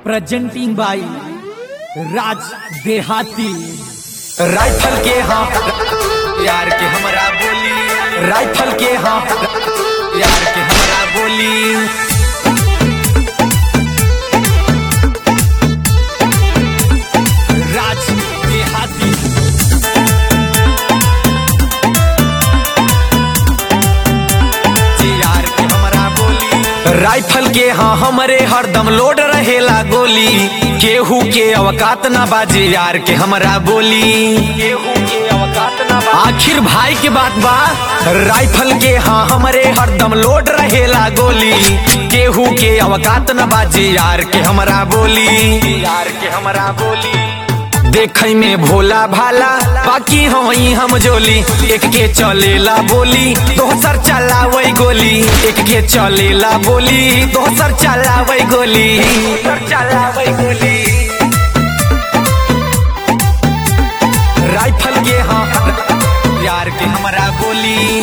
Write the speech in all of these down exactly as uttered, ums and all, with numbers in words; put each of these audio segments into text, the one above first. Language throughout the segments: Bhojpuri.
प्रेजेंटिंग बाई राज देहाती। राइफल के हाँ यार के हमारा बोली, राइफल के हाँ यार के हमारा बोली। राज देहाती यार के हमारा बोली। राइफल के हाँ हमरे हरदम लोड रहेला गोली, केहू के अवकात ना बाजे यार के हमारा बोली, केहू के अवकात ना बाजे। आखिर भाई के बात बा, राइफल के हाँ हमरे हरदम लोड रहेला गोली, केहू के अवकात ना बाजे यार के हमारा बोली, यार के हमारा बोली। देखई में भोला भाला बाकी हई हम जोली, एक के चलेला बोली दोसर चलावई गोली, एक के चलेला बोली दोसर चलावई गोली, चलावई गोली। राइफल के हाँ यार के हमारा बोली।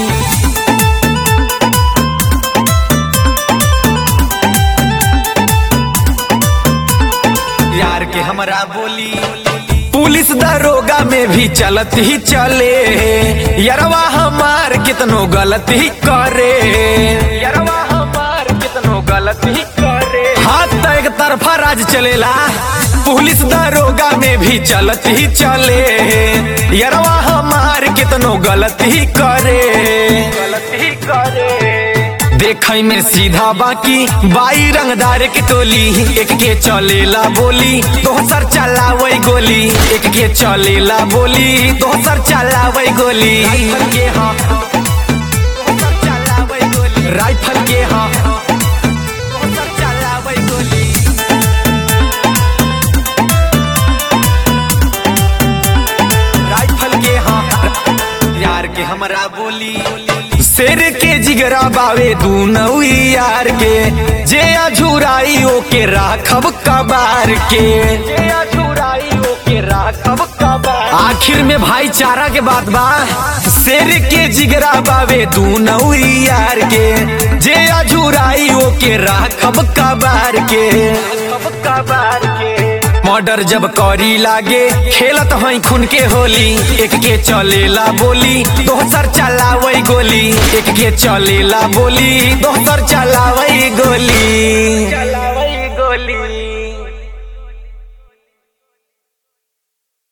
यार के हमारा बोली। पुलिस दरोगा में भी चलत ही चले, यरवा हमार कितनो गलत ही करे, यरवा हमार कितनो गलत ही करे। हाथ तो एक तरफा राज चलेला, पुलिस दरोगा में भी चलत ही चले, यरवा हमार कितनो गलत ही करे, गलत ही करे। देखई में सीधा बाकी बाई रंगदार के टोली, एक के चलेला बोली दोसर चलावई गोली, एक के चलेला बोली दोसर चलावई गोली। राइफल के हाँ दोसर चलावई गोली, राइफल के हाँ दोसर चलावई गोली। राइफल के हाँ यार के हमारा बोली। शेर के जिगरा बावे दूनऊ यार के, जे अझुराई ओके राखब कबार के, जे अझुराई ओके राखब कबार। आखिर में भाईचारा के बात बा, शेर के जिगरा बावे दूनऊ यार के, जे अझुराई ओके राखब कबार के, राखब कबार के। मर्डर जब करी लागे खेलत हई खून के होली, एक के चलेला बोली दोसर चलावई गोली, एक के चलेला बोली दोसर चलावई गोली, चलावई गोली।